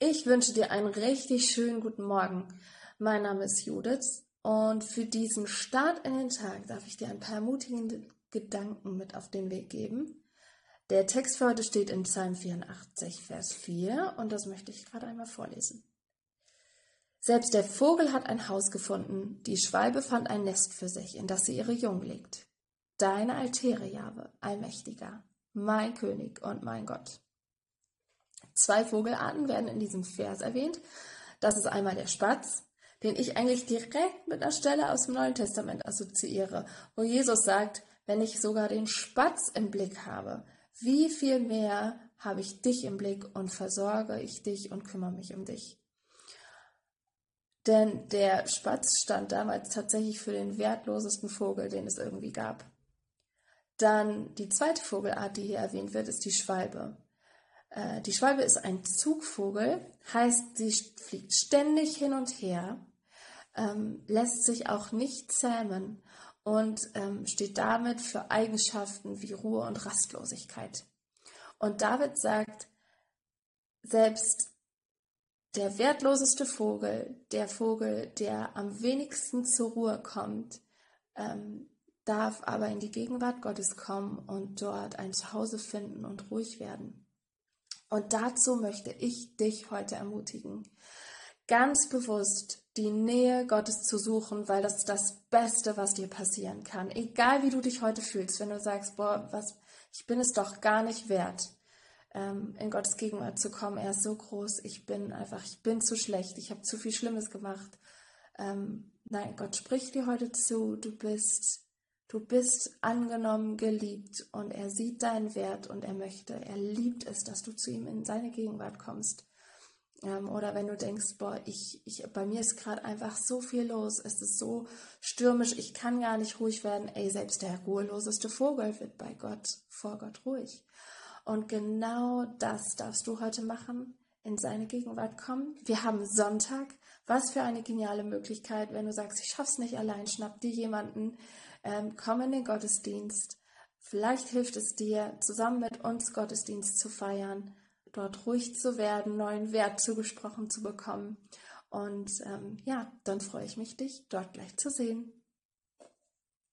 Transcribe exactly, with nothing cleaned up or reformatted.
Ich wünsche dir einen richtig schönen guten Morgen. Mein Name ist Judith und für diesen Start in den Tag darf ich dir ein paar ermutigende Gedanken mit auf den Weg geben. Der Text für heute steht in Psalm vierundachtzig, Vers vier und das möchte ich gerade einmal vorlesen. Selbst der Vogel hat ein Haus gefunden, die Schwalbe fand ein Nest für sich, in das sie ihre Jungen legt. Deine Altäre, Jahwe, Allmächtiger, mein König und mein Gott. Zwei Vogelarten werden in diesem Vers erwähnt. Das ist einmal der Spatz, den ich eigentlich direkt mit einer Stelle aus dem Neuen Testament assoziiere, wo Jesus sagt, wenn ich sogar den Spatz im Blick habe, wie viel mehr habe ich dich im Blick und versorge ich dich und kümmere mich um dich. Denn der Spatz stand damals tatsächlich für den wertlosesten Vogel, den es irgendwie gab. Dann die zweite Vogelart, die hier erwähnt wird, ist die Schwalbe. Die Schwalbe ist ein Zugvogel, heißt, sie fliegt ständig hin und her, ähm, lässt sich auch nicht zähmen und ähm, steht damit für Eigenschaften wie Ruhe und Rastlosigkeit. Und David sagt, selbst der wertloseste Vogel, der Vogel, der am wenigsten zur Ruhe kommt, ähm, darf aber in die Gegenwart Gottes kommen und dort ein Zuhause finden und ruhig werden. Und dazu möchte ich dich heute ermutigen, ganz bewusst die Nähe Gottes zu suchen, weil das ist das Beste, was dir passieren kann. Egal wie du dich heute fühlst, wenn du sagst, boah, was, ich bin es doch gar nicht wert, ähm, in Gottes Gegenwart zu kommen. Er ist so groß, ich bin einfach, ich bin zu schlecht, ich habe zu viel Schlimmes gemacht. Ähm, nein, Gott spricht dir heute zu, du bist Du bist angenommen, geliebt und er sieht deinen Wert und er möchte, er liebt es, dass du zu ihm in seine Gegenwart kommst. Ähm, oder wenn du denkst, boah, ich, ich, bei mir ist gerade einfach so viel los, es ist so stürmisch, ich kann gar nicht ruhig werden. Ey, selbst der ruheloseste Vogel wird bei Gott, vor Gott ruhig. Und genau das darfst du heute machen, in seine Gegenwart kommen. Wir haben Sonntag. Was für eine geniale Möglichkeit, wenn du sagst, ich schaff's nicht allein, schnapp dir jemanden, ähm, komm in den Gottesdienst. Vielleicht hilft es dir, zusammen mit uns Gottesdienst zu feiern, dort ruhig zu werden, neuen Wert zugesprochen zu bekommen. Und ähm, ja, dann freue ich mich, dich dort gleich zu sehen.